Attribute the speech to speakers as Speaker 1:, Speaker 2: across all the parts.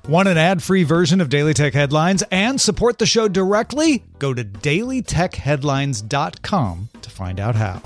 Speaker 1: Want an ad-free version of Daily Tech Headlines and support the show directly? Go to dailytechheadlines.com to find out how.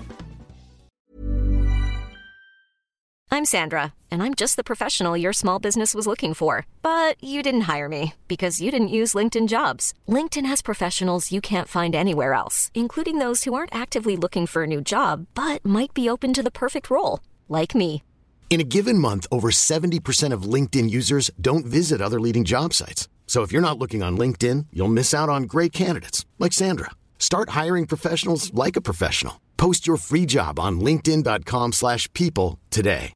Speaker 2: I'm Sandra, and I'm just the professional your small business was looking for. But you didn't hire me because you didn't use LinkedIn Jobs. LinkedIn has professionals you can't find anywhere else, including those who aren't actively looking for a new job, but might be open to the perfect role, like me.
Speaker 3: In a given month, over 70% of LinkedIn users don't visit other leading job sites. So if you're not looking on LinkedIn, you'll miss out on great candidates like Sandra. Start hiring professionals like a professional. Post your free job on linkedin.com/people today.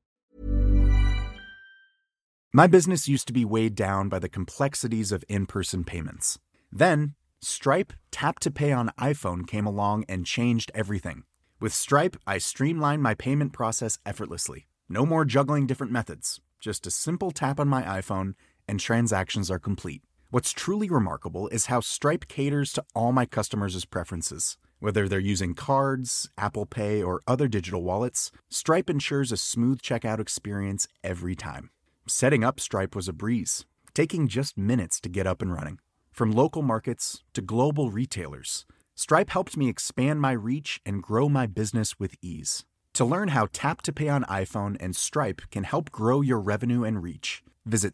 Speaker 4: My business used to be weighed down by the complexities of in-person payments. Then, Stripe Tap to Pay on iPhone came along and changed everything. With Stripe, I streamlined my payment process effortlessly. No more juggling different methods. Just a simple tap on my iPhone and transactions are complete. What's truly remarkable is how Stripe caters to all my customers' preferences. Whether they're using cards, Apple Pay, or other digital wallets, Stripe ensures a smooth checkout experience every time. Setting up Stripe was a breeze, taking just minutes to get up and running. From local markets to global retailers, Stripe helped me expand my reach and grow my business with ease. To learn how Tap to Pay on iPhone and Stripe can help grow your revenue and reach, visit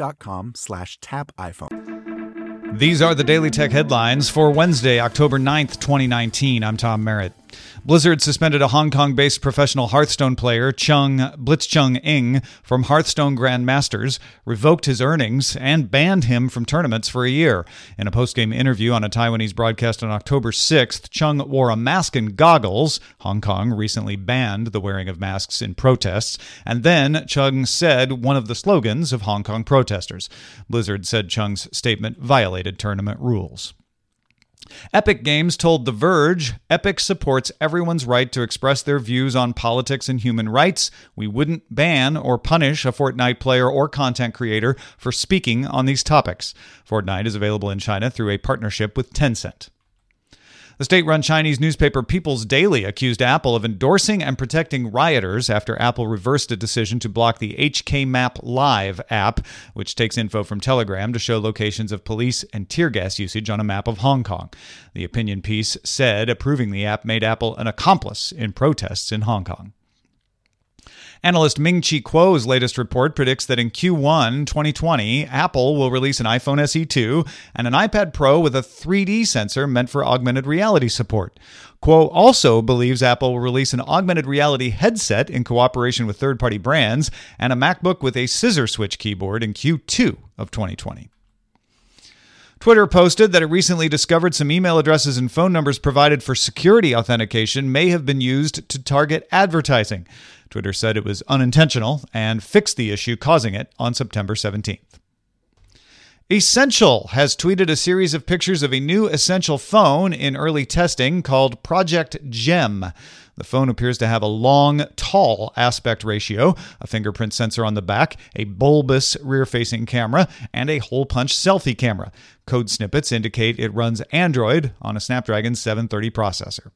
Speaker 4: stripe.com/tapiphone.
Speaker 1: These are the Daily Tech Headlines for Wednesday, October 9th, 2019. I'm Tom Merritt. Blizzard suspended a Hong Kong-based professional Hearthstone player, Blitzchung Ing, from Hearthstone Grandmasters, revoked his earnings, and banned him from tournaments for a year. In a post-game interview on a Taiwanese broadcast on October 6th, Chung wore a mask and goggles. Hong Kong recently banned the wearing of masks in protests. And then Chung said one of the slogans of Hong Kong protesters. Blizzard said Chung's statement violated tournament rules. Epic Games told The Verge, Epic supports everyone's right to express their views on politics and human rights. We wouldn't ban or punish a Fortnite player or content creator for speaking on these topics. Fortnite is available in China through a partnership with Tencent. The state-run Chinese newspaper People's Daily accused Apple of endorsing and protecting rioters after Apple reversed a decision to block the HKMap Live app, which takes info from Telegram to show locations of police and tear gas usage on a map of Hong Kong. The opinion piece said approving the app made Apple an accomplice in protests in Hong Kong. Analyst Ming-Chi Kuo's latest report predicts that in Q1 2020, Apple will release an iPhone SE 2 and an iPad Pro with a 3D sensor meant for augmented reality support. Kuo also believes Apple will release an augmented reality headset in cooperation with third-party brands and a MacBook with a scissor switch keyboard in Q2 of 2020. Twitter posted that it recently discovered some email addresses and phone numbers provided for security authentication may have been used to target advertising. Twitter said it was unintentional and fixed the issue causing it on September 17th. Essential has tweeted a series of pictures of a new Essential phone in early testing called Project Gem. The phone appears to have a long, tall aspect ratio, a fingerprint sensor on the back, a bulbous rear-facing camera, and a hole-punch selfie camera. Code snippets indicate it runs Android on a Snapdragon 730 processor.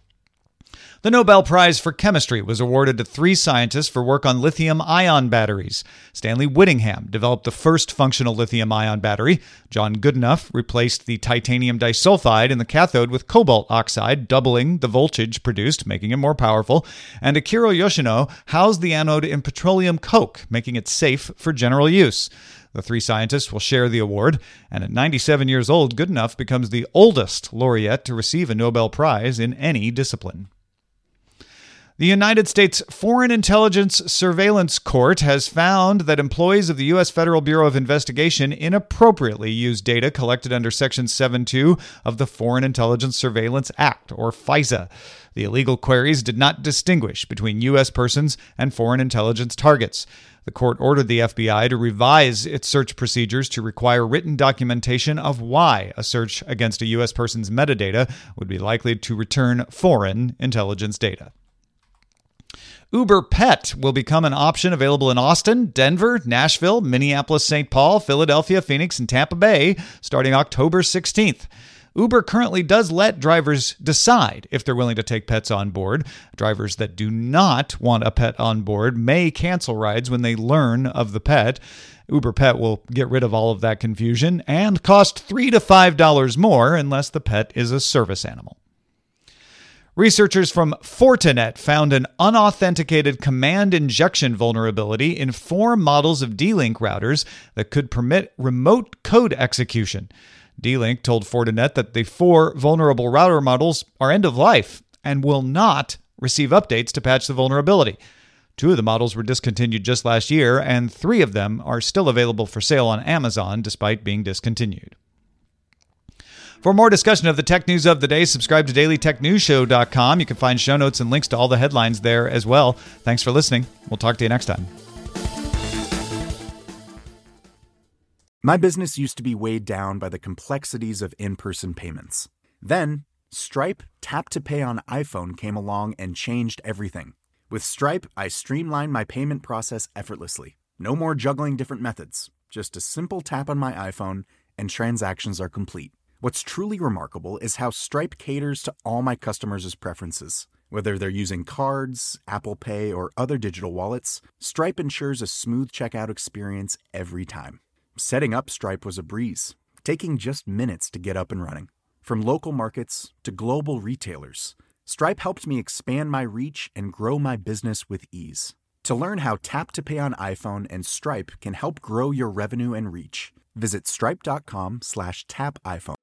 Speaker 1: The Nobel Prize for Chemistry was awarded to 3 scientists for work on lithium-ion batteries. Stanley Whittingham developed the first functional lithium-ion battery. John Goodenough replaced the titanium disulfide in the cathode with cobalt oxide, doubling the voltage produced, making it more powerful. And Akira Yoshino housed the anode in petroleum coke, making it safe for general use. The 3 scientists will share the award, and at 97 years old, Goodenough becomes the oldest laureate to receive a Nobel Prize in any discipline. The United States Foreign Intelligence Surveillance Court has found that employees of the U.S. Federal Bureau of Investigation inappropriately used data collected under Section 7.2 of the Foreign Intelligence Surveillance Act, or FISA. The illegal queries did not distinguish between U.S. persons and foreign intelligence targets. The court ordered the FBI to revise its search procedures to require written documentation of why a search against a U.S. person's metadata would be likely to return foreign intelligence data. Uber Pet will become an option available in Austin, Denver, Nashville, Minneapolis, St. Paul, Philadelphia, Phoenix, and Tampa Bay starting October 16th. Uber currently does let drivers decide if they're willing to take pets on board. Drivers that do not want a pet on board may cancel rides when they learn of the pet. Uber Pet will get rid of all of that confusion and cost $3 to $5 more unless the pet is a service animal. Researchers from Fortinet found an unauthenticated command injection vulnerability in 4 models of D-Link routers that could permit remote code execution. D-Link told Fortinet that the 4 vulnerable router models are end of life and will not receive updates to patch the vulnerability. 2 of the models were discontinued just last year, and 3 of them are still available for sale on Amazon despite being discontinued. For more discussion of the tech news of the day, subscribe to dailytechnewsshow.com. You can find show notes and links to all the headlines there as well. Thanks for listening. We'll talk to you next time.
Speaker 4: My business used to be weighed down by the complexities of in-person payments. Then, Stripe Tap to Pay on iPhone came along and changed everything. With Stripe, I streamlined my payment process effortlessly. No more juggling different methods. Just a simple tap on my iPhone and transactions are complete. What's truly remarkable is how Stripe caters to all my customers' preferences. Whether they're using cards, Apple Pay, or other digital wallets, Stripe ensures a smooth checkout experience every time. Setting up Stripe was a breeze, taking just minutes to get up and running. From local markets to global retailers, Stripe helped me expand my reach and grow my business with ease. To learn how Tap to Pay on iPhone and Stripe can help grow your revenue and reach, visit stripe.com/tapiphone.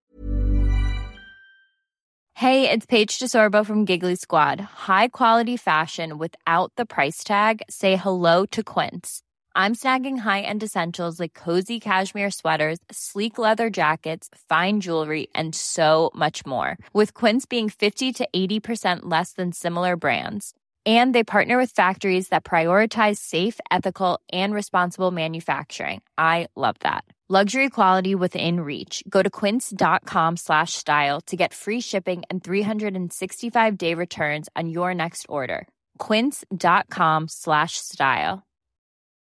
Speaker 5: Hey, it's Paige DeSorbo from Giggly Squad. High quality fashion without the price tag. Say hello to Quince. I'm snagging high-end essentials like cozy cashmere sweaters, sleek leather jackets, fine jewelry, and so much more. With Quince being 50 to 80% less than similar brands. And they partner with factories that prioritize safe, ethical, and responsible manufacturing. I love that. Luxury quality within reach. Go to quince.com/style to get free shipping and 365-day returns on your next order. Quince.com/style.